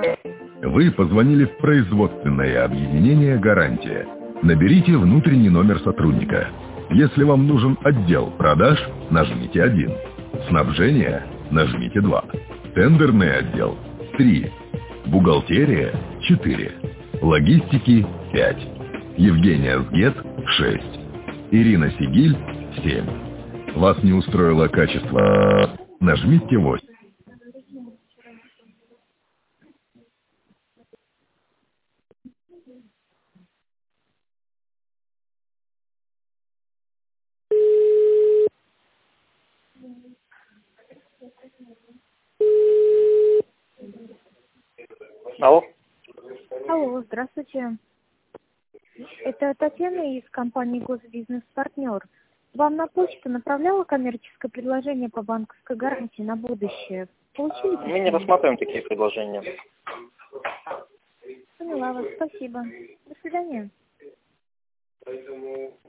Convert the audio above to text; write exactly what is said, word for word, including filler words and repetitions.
Вы позвонили в производственное объединение «Гарантия». Наберите внутренний номер сотрудника. Если вам нужен отдел продаж, нажмите один. Снабжение – нажмите два. Тендерный отдел – три. Бухгалтерия – четыре. Логистики – пять. Евгения Сгет – шесть. Ирина Сигиль – семь. Вас не устроило качество? Нажмите восемь. Алло. Алло, здравствуйте. Это Татьяна из компании «Госбизнес-партнер». Вам на почту направляла коммерческое предложение по банковской гарантии на будущее? Получили? Мы не рассматриваем такие предложения. Поняла вас, спасибо. До свидания.